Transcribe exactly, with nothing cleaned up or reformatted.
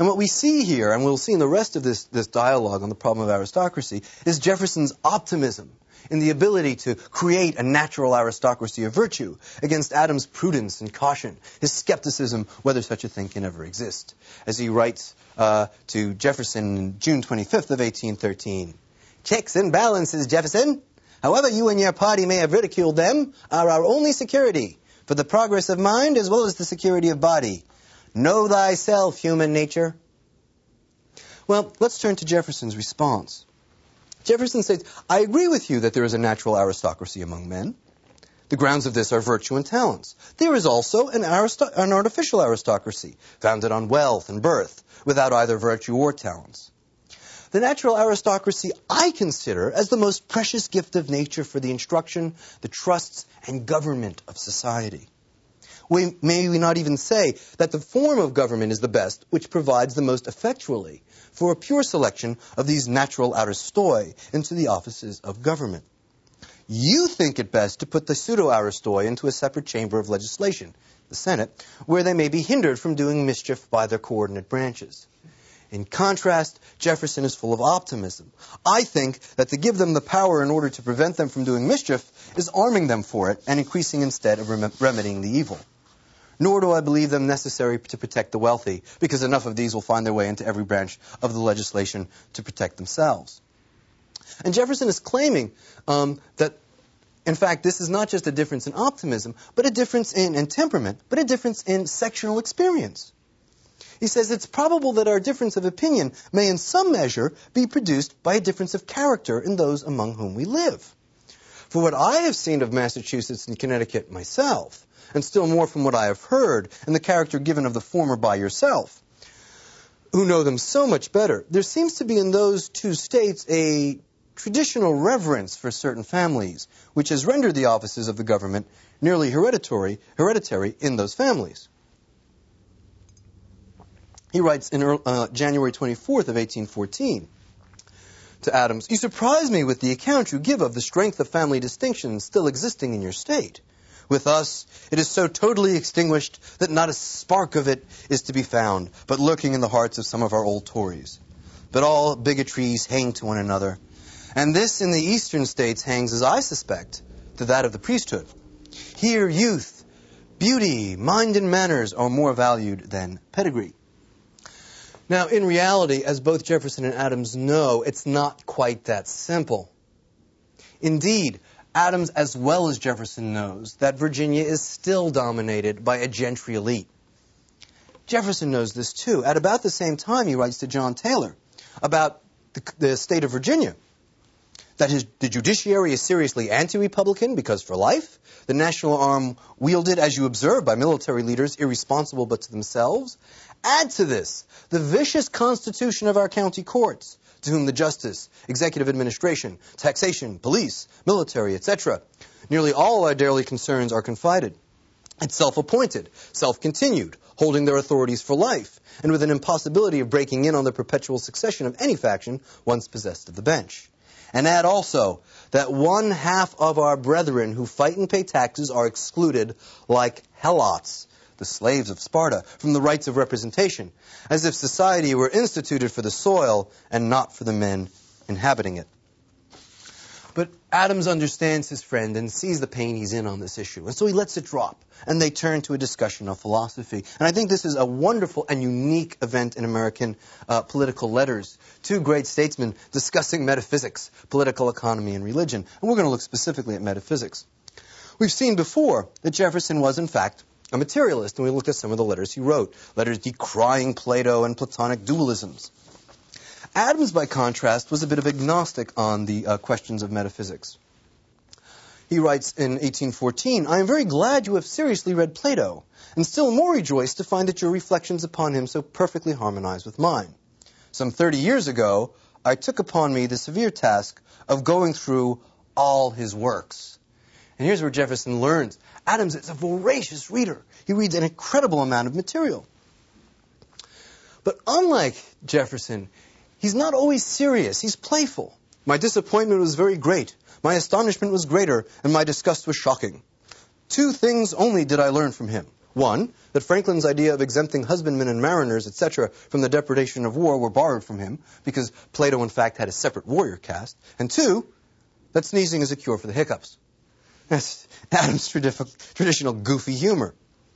And what we see here, and we'll see in the rest of this, this dialogue on the problem of aristocracy, is Jefferson's optimism in the ability to create a natural aristocracy of virtue against Adams' prudence and caution, his skepticism whether such a thing can ever exist. As he writes uh, to Jefferson on June twenty-fifth of eighteen thirteen, "Checks and balances, Jefferson, however you and your party may have ridiculed them, are our only security for the progress of mind as well as the security of body. Know thyself, human nature." Well, let's turn to Jefferson's response. Jefferson says, "I agree with you that there is a natural aristocracy among men. The grounds of this are virtue and talents. There is also an, aristo- an artificial aristocracy, founded on wealth and birth, without either virtue or talents. The natural aristocracy I consider as the most precious gift of nature for the instruction, the trusts, and government of society. We, may we not even say that the form of government is the best, which provides the most effectually for a pure selection of these natural aristoi into the offices of government. You think it best to put the pseudo-aristoi into a separate chamber of legislation, the Senate, where they may be hindered from doing mischief by their coordinate branches. In contrast, Jefferson is full of optimism. I think that to give them the power in order to prevent them from doing mischief is arming them for it and increasing instead of rem- remedying the evil. Nor do I believe them necessary to protect the wealthy, because enough of these will find their way into every branch of the legislation to protect themselves." And Jefferson is claiming um, that, in fact, this is not just a difference in optimism, but a difference in, in temperament, but a difference in sectional experience. He says it's probable that our difference of opinion may in some measure be produced by a difference of character in those among whom we live. For what I have seen of Massachusetts and Connecticut myself, and still more from what I have heard, and the character given of the former by yourself, who know them so much better, there seems to be in those two states a traditional reverence for certain families, which has rendered the offices of the government nearly hereditary, hereditary in those families. He writes in uh, January twenty-fourth of eighteen fourteen to Adams, "You surprise me with the account you give of the strength of family distinctions still existing in your state. With us, it is so totally extinguished that not a spark of it is to be found, but lurking in the hearts of some of our old Tories. But all bigotries hang to one another, and this in the eastern states hangs, as I suspect, to that of the priesthood. Here youth, beauty, mind and manners are more valued than pedigree." Now, in reality, as both Jefferson and Adams know, it's not quite that simple. Indeed, Adams as well as Jefferson knows that Virginia is still dominated by a gentry elite. Jefferson knows this too. At about the same time, he writes to John Taylor about the, the state of Virginia, that his, the judiciary is seriously anti-republican because for life, the national arm wielded, as you observe, by military leaders irresponsible but to themselves. Add to this the vicious constitution of our county courts, to whom the justice, executive administration, taxation, police, military, et cetera. Nearly all our daily concerns are confided. It's self-appointed, self-continued, holding their authorities for life, and with an impossibility of breaking in on the perpetual succession of any faction once possessed of the bench. And add also that one half of our brethren who fight and pay taxes are excluded like helots, the slaves of Sparta, from the rights of representation, as if society were instituted for the soil and not for the men inhabiting it. But Adams understands his friend and sees the pain he's in on this issue, and so he lets it drop, and they turn to a discussion of philosophy. And I think this is a wonderful and unique event in American uh, political letters. Two great statesmen discussing metaphysics, political economy, and religion. And we're going to look specifically at metaphysics. We've seen before that Jefferson was, in fact, a materialist, and we looked at some of the letters he wrote, letters decrying Plato and Platonic dualisms. Adams, by contrast, was a bit of agnostic on the uh, questions of metaphysics. He writes in eighteen fourteen, "I am very glad you have seriously read Plato, and still more rejoiced to find that your reflections upon him so perfectly harmonize with mine. Some thirty years ago, I took upon me the severe task of going through all his works." And here's where Jefferson learns. Adams is a voracious reader. He reads an incredible amount of material. But unlike Jefferson, he's not always serious. He's playful. "My disappointment was very great. My astonishment was greater, and my disgust was shocking. Two things only did I learn from him. One, that Franklin's idea of exempting husbandmen and mariners, et cetera, from the depredation of war were borrowed from him, because Plato, in fact, had a separate warrior caste. And two, that sneezing is a cure for the hiccups. That's Adams' traditional goofy humor.